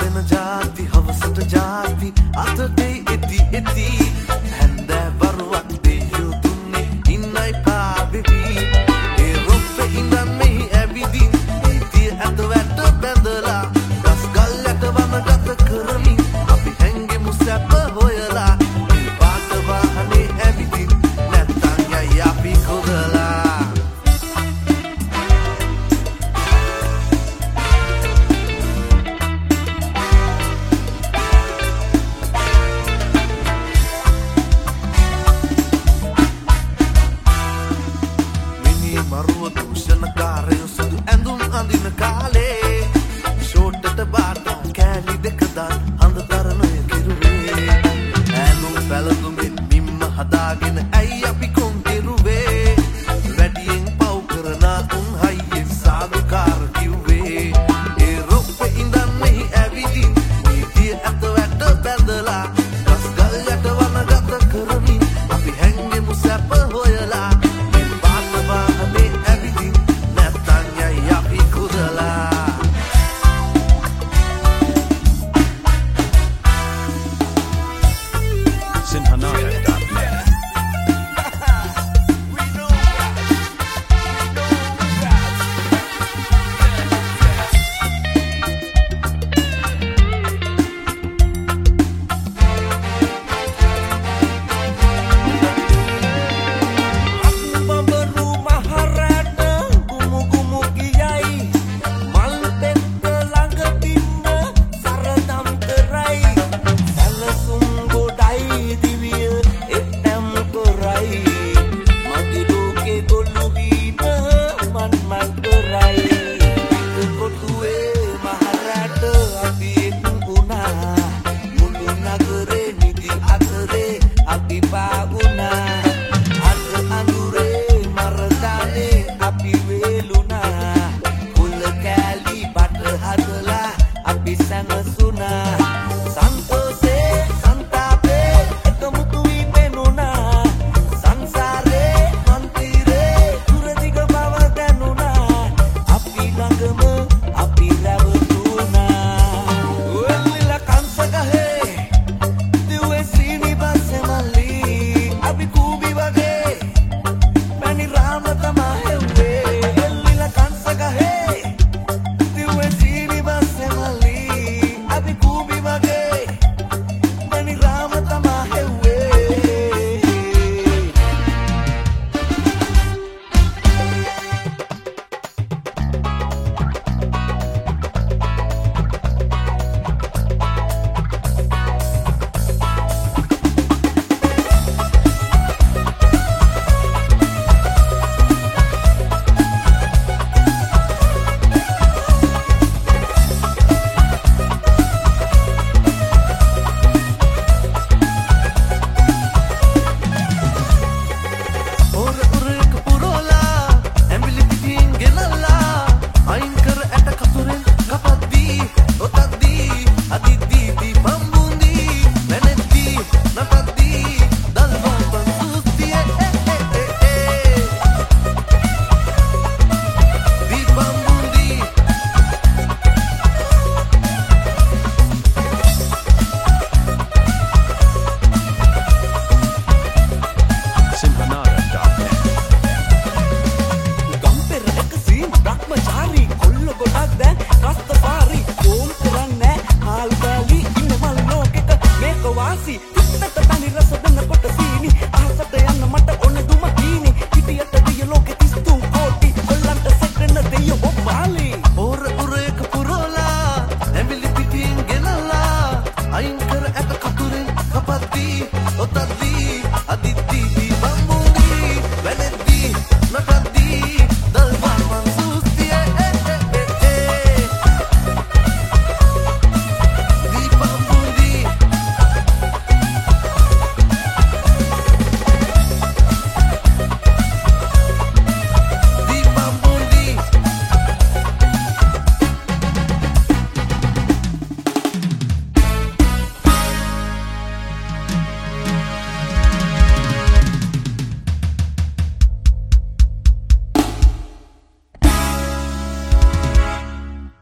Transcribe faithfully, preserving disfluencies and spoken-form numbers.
වෙන ජාති හවසට ජාති අතේ එති එති හැන්දෑ වරුවක් දෙයෝ දුන්නේ ඉන්නයි පාබෙවි ඒ රොප්පේ ඉඳන් මෙහි ඇවිදින් ඉතිය ඇත වැට බැඳලා ගස් ගල් යට වනගත කරමින් අපි හැංගෙමු සැප හොයලා මේ පාට වාහනේ ඇවිදින් නැත්තන් යයි අපි කොදලා මරුව දූෂණකාරයෝ සුදු ඇඳුම් අඳින කාලේ ෂෝට්ට බාටා කෑලි දෙක දාන් හඳ තරණය කෙරුවේ ඈනුම් පැළඳුමින් මිම්ම හදාගෙන ඇයි අපි කොන් කෙරුවේ වැඩියෙන් පව් කරනා උන් හයියෙන් සාදුකාර කිව්වේ ඒ රොප්පේ ඉඳන් මෙහි ඇවිදින් නීතිය ඇත වැට බැඳලා ගස් ගල් යට වනගත කරමින් අපි හැංගෙමු සැප හොයලා Otak